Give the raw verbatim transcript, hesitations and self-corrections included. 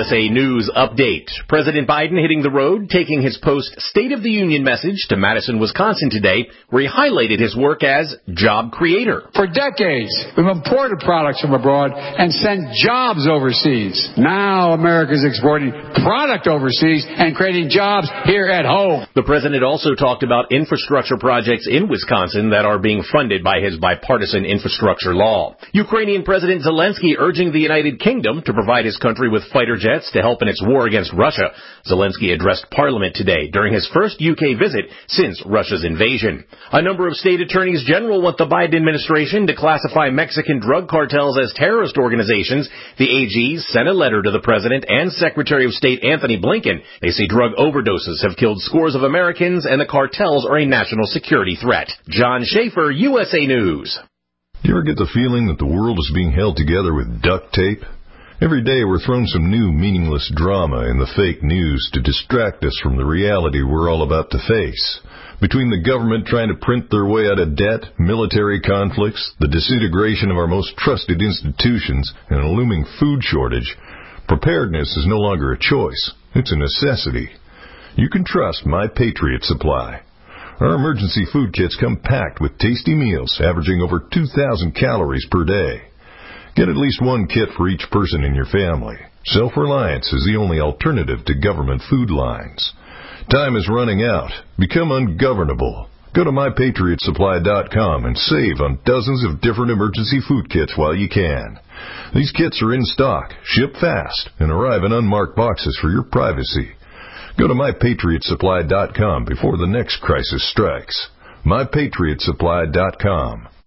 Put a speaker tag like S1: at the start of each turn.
S1: S A News update. President Biden hitting the road, taking his post-State of the Union message to Madison, Wisconsin today, where he highlighted his work as job creator.
S2: For decades, we've imported products from abroad and sent jobs overseas. Now America's exporting product overseas and creating jobs here at home.
S1: The president also talked about infrastructure projects in Wisconsin that are being funded by his bipartisan infrastructure law. Ukrainian President Zelensky urging the United Kingdom to provide his country with fighter jets to help in its war against Russia. Zelensky addressed Parliament today during his first U K visit since Russia's invasion. A number of state attorneys general want the Biden administration to classify Mexican drug cartels as terrorist organizations. The A Gs sent a letter to the president and Secretary of State Anthony Blinken. They say drug overdoses have killed scores of Americans and the cartels are a national security threat. John Schaefer, U S A News.
S3: Do you ever get the feeling that the world is being held together with duct tape? Every day we're thrown some new meaningless drama in the fake news to distract us from the reality we're all about to face. Between the government trying to print their way out of debt, military conflicts, the disintegration of our most trusted institutions, and a looming food shortage, preparedness is no longer a choice. It's a necessity. You can trust My Patriot Supply. Our emergency food kits come packed with tasty meals averaging over two thousand calories per day. Get at least one kit for each person in your family. Self-reliance is the only alternative to government food lines. Time is running out. Become ungovernable. Go to my patriot supply dot com and save on dozens of different emergency food kits while you can. These kits are in stock, ship fast, and arrive in unmarked boxes for your privacy. Go to my patriot supply dot com before the next crisis strikes. my patriot supply dot com.